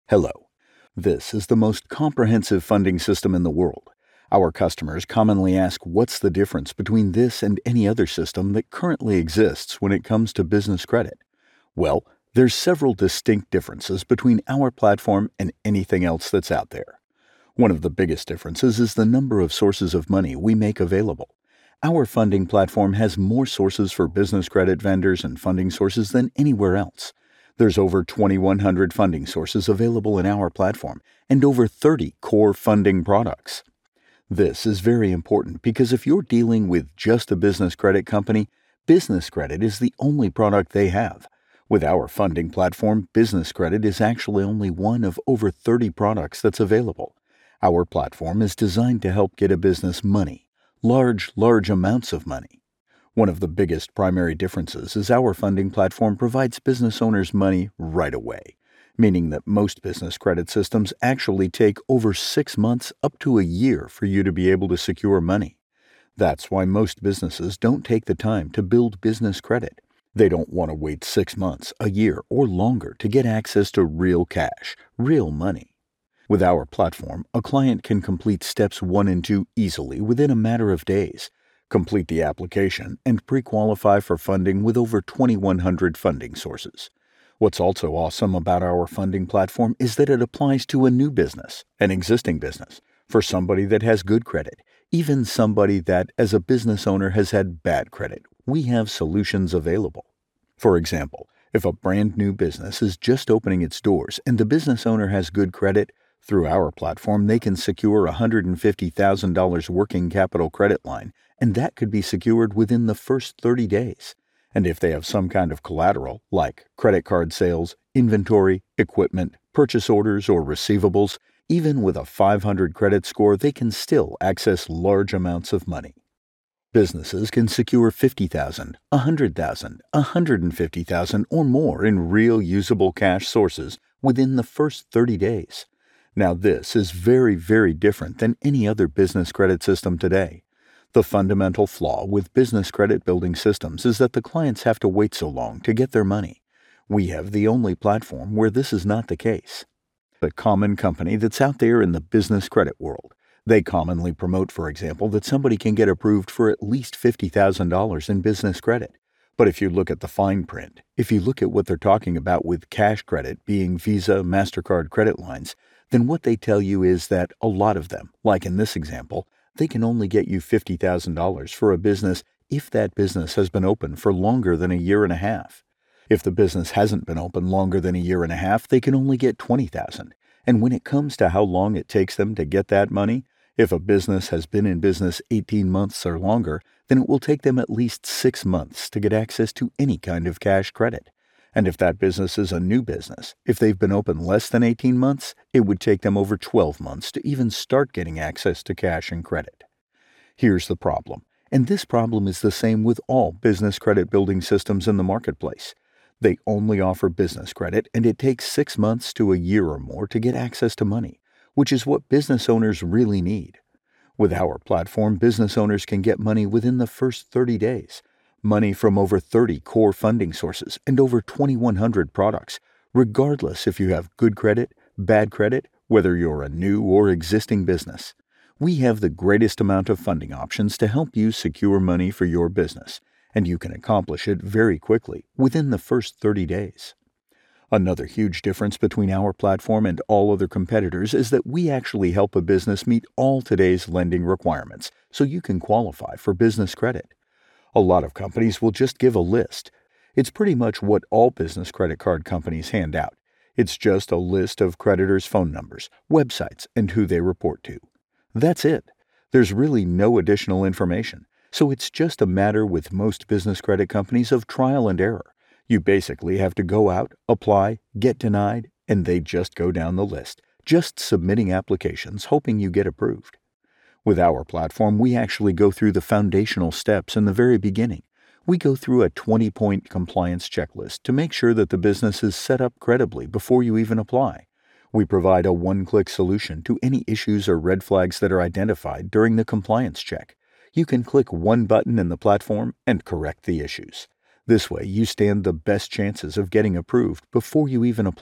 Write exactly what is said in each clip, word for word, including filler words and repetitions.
Hello. This is the most comprehensive funding system in the world. Our customers commonly ask what's the difference between this and any other system that currently exists when it comes to business credit. Well, there's several distinct differences between our platform and anything else that's out there. One of the biggest differences is the number of sources of money we make available. Our funding platform has more sources for business credit vendors and funding sources than anywhere else. There's over twenty-one hundred funding sources available in our platform and over thirty core funding products. This is very important because if you're dealing with just a business credit company, business credit is the only product they have. With our funding platform, business credit is actually only one of over thirty products that's available. Our platform is designed to help get a business money, large, large amounts of money. One of the biggest primary differences is our funding platform provides business owners money right away, meaning that most business credit systems actually take over six months up to a year for you to be able to secure money. That's why most businesses don't take the time to build business credit. They don't want to wait six months, a year, or longer to get access to real cash, real money. With our platform, a client can complete steps one and two easily within a matter of days, complete the application, and pre-qualify for funding with over twenty-one hundred funding sources. What's also awesome about our funding platform is that it applies to a new business, an existing business, for somebody that has good credit, even somebody that, as a business owner, has had bad credit. We have solutions available. For example, if a brand new business is just opening its doors and the business owner has good credit, through our platform they can secure a one hundred fifty thousand dollars working capital credit line, and that could be secured within the first thirty days. And if they have some kind of collateral, like credit card sales, inventory, equipment, purchase orders, or receivables, even with a five hundred credit score, they can still access large amounts of money. Businesses can secure fifty thousand dollars, one hundred thousand dollars, one hundred fifty thousand dollars, or more in real usable cash sources within the first thirty days. Now, this is very, very different than any other business credit system today. The fundamental flaw with business credit building systems is that the clients have to wait so long to get their money. We have the only platform where this is not the case. The common company that's out there in the business credit world, they commonly promote, for example, that somebody can get approved for at least fifty thousand dollars in business credit. But if you look at the fine print, if you look at what they're talking about with cash credit being Visa, MasterCard credit lines, then what they tell you is that a lot of them, like in this example, they can only get you fifty thousand dollars for a business if that business has been open for longer than a year and a half. If the business hasn't been open longer than a year and a half, they can only get twenty thousand dollars. And when it comes to how long it takes them to get that money, if a business has been in business eighteen months or longer, then it will take them at least six months to get access to any kind of cash credit. And if that business is a new business, if they've been open less than eighteen months, it would take them over twelve months to even start getting access to cash and credit. Here's the problem, and this problem is the same with all business credit building systems in the marketplace. They only offer business credit, and it takes six months to a year or more to get access to money, which is what business owners really need. With our platform, business owners can get money within the first thirty days. Money from over thirty core funding sources and over twenty-one hundred products, regardless if you have good credit, bad credit, whether you're a new or existing business. We have the greatest amount of funding options to help you secure money for your business, and you can accomplish it very quickly, within the first thirty days. Another huge difference between our platform and all other competitors is that we actually help a business meet all today's lending requirements so you can qualify for business credit. A lot of companies will just give a list. It's pretty much what all business credit card companies hand out. It's just a list of creditors' phone numbers, websites, and who they report to. That's it. There's really no additional information, so it's just a matter with most business credit companies of trial and error. You basically have to go out, apply, get denied, and they just go down the list, just submitting applications hoping you get approved. With our platform, we actually go through the foundational steps in the very beginning. We go through a twenty-point compliance checklist to make sure that the business is set up credibly before you even apply. We provide a one-click solution to any issues or red flags that are identified during the compliance check. You can click one button in the platform and correct the issues. This way, you stand the best chances of getting approved before you even apply,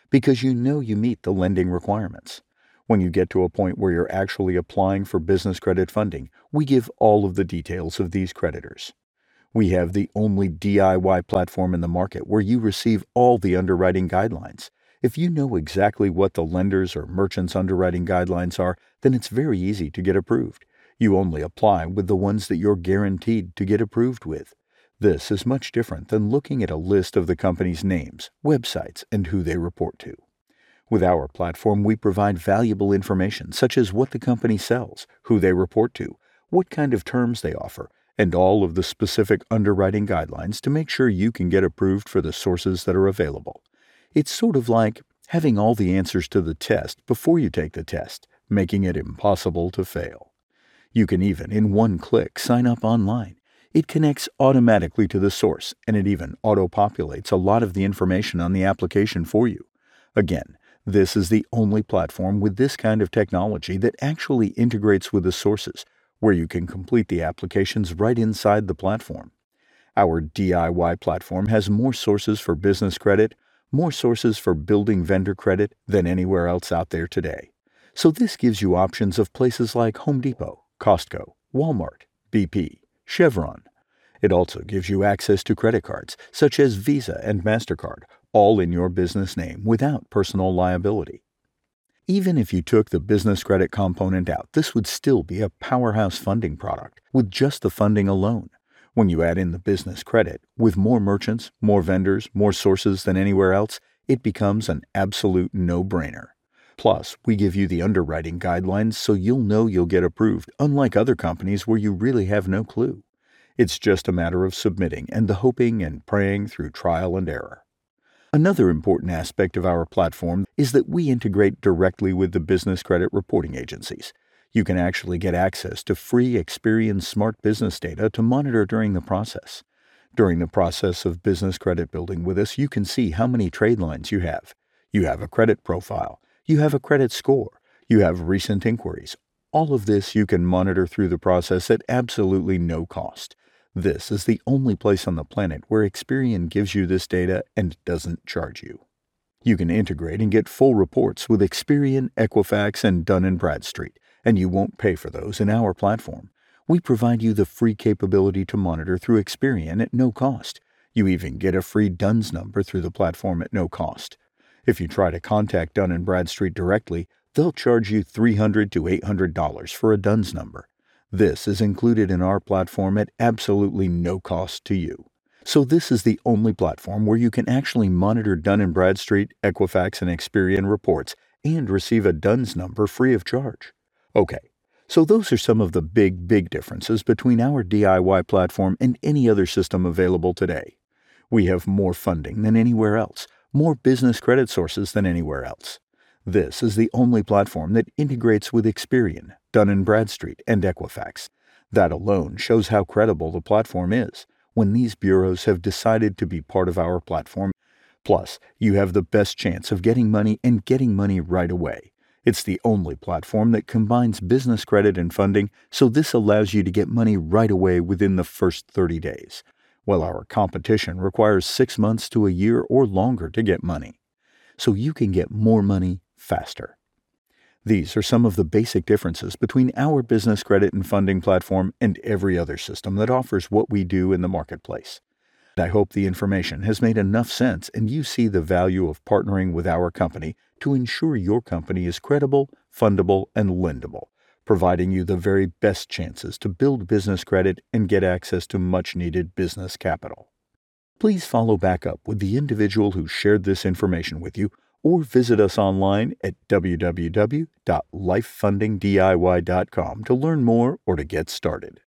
because you know you meet the lending requirements. When you get to a point where you're actually applying for business credit funding, we give all of the details of these creditors. We have the only D I Y platform in the market where you receive all the underwriting guidelines. If you know exactly what the lender's or merchant's underwriting guidelines are, then it's very easy to get approved. You only apply with the ones that you're guaranteed to get approved with. This is much different than looking at a list of the company's names, websites, and who they report to. With our platform, we provide valuable information such as what the company sells, who they report to, what kind of terms they offer, and all of the specific underwriting guidelines to make sure you can get approved for the sources that are available. It's sort of like having all the answers to the test before you take the test, making it impossible to fail. You can even, in one click, sign up online. It connects automatically to the source, and it even auto-populates a lot of the information on the application for you. Again, this is the only platform with this kind of technology that actually integrates with the sources, where you can complete the applications right inside the platform. Our D I Y platform has more sources for business credit, more sources for building vendor credit than anywhere else out there today. So this gives you options of places like Home Depot, Costco, Walmart, B P, Chevron. It also gives you access to credit cards such as Visa and MasterCard, all in your business name without personal liability. Even if you took the business credit component out, this would still be a powerhouse funding product with just the funding alone. When you add in the business credit, with more merchants, more vendors, more sources than anywhere else, it becomes an absolute no-brainer. Plus, we give you the underwriting guidelines so you'll know you'll get approved, unlike other companies where you really have no clue. It's just a matter of submitting and the hoping and praying through trial and error. Another important aspect of our platform is that we integrate directly with the business credit reporting agencies. You can actually get access to free Experian Smart Business data to monitor during the process. During the process of business credit building with us, you can see how many trade lines you have. You have a credit profile. You have a credit score. You have recent inquiries. All of this you can monitor through the process at absolutely no cost. This is the only place on the planet where Experian gives you this data and doesn't charge you. You can integrate and get full reports with Experian, Equifax, and Dun and Bradstreet, and you won't pay for those in our platform. We provide you the free capability to monitor through Experian at no cost. You even get a free D U N S number through the platform at no cost. If you try to contact Dun and Bradstreet directly, they'll charge you three hundred to eight hundred dollars for a D U N S number. This is included in our platform at absolutely no cost to you. So this is the only platform where you can actually monitor Dun and Bradstreet, Equifax, and Experian reports and receive a D U N S number free of charge. Okay, so those are some of the big, big differences between our D I Y platform and any other system available today. We have more funding than anywhere else, more business credit sources than anywhere else. This is the only platform that integrates with Experian, Dun and Bradstreet, and Equifax. That alone shows how credible the platform is when these bureaus have decided to be part of our platform. Plus, you have the best chance of getting money and getting money right away. It's the only platform that combines business credit and funding, so this allows you to get money right away within the first thirty days, while our competition requires six months to a year or longer to get money. So you can get more money faster. These are some of the basic differences between our business credit and funding platform and every other system that offers what we do in the marketplace. I hope the information has made enough sense and you see the value of partnering with our company to ensure your company is credible, fundable, and lendable, providing you the very best chances to build business credit and get access to much-needed business capital. Please follow back up with the individual who shared this information with you, or visit us online at w w w dot life funding d i y dot com to learn more or to get started.